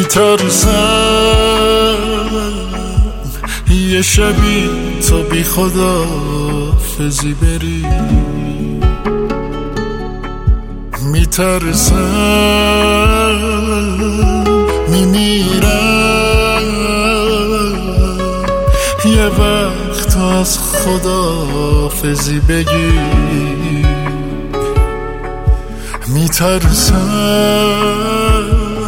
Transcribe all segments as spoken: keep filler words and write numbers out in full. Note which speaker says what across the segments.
Speaker 1: میترسم یه شبی تو بی خدا فزی بری، میترسم میمیرم یه وقت از خدا فزی بگی، میترسم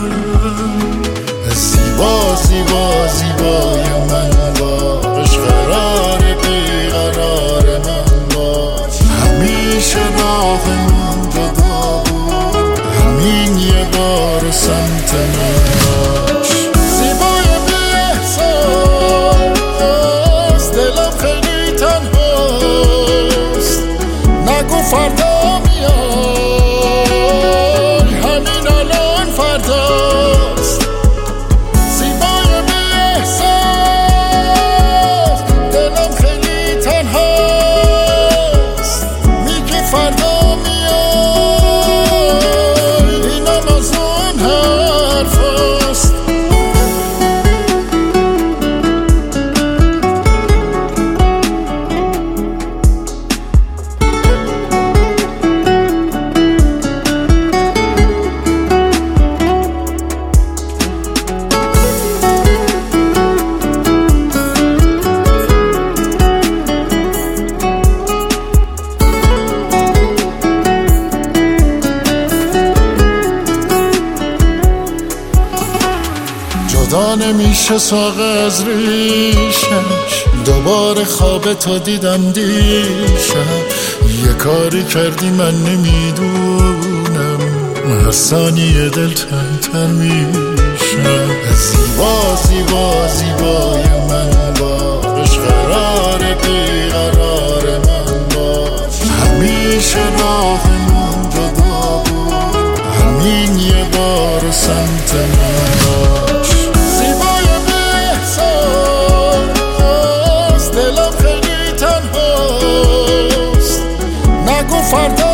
Speaker 1: زیبا زیبا زیبای من باش، قرار بیقرار من باش، همیشه راهمون جدا بود، همین یه بار سمت من باش. زیبای بی احساس دلم خیلی تنهاست، نگو فردا میای همین الان فرداست. زیبای بی احساس دلم خیلی تنهاست، میگی فردا میای اینم از اون حرفاست. جدا نمیشه ساق از ریشش، دوباره خواب تو دیدم دیشب، یه کاری کردی من نمیدونم، هر ثانیه دل تن تن میشم. زیبا زیبا زیبای من باش، قرار بیقرار من باش، همیشه راهمون جدا بود، همین یه بار سمت من باش. زیبای بی احساس دلم خیلی تنهاست، نگو فردا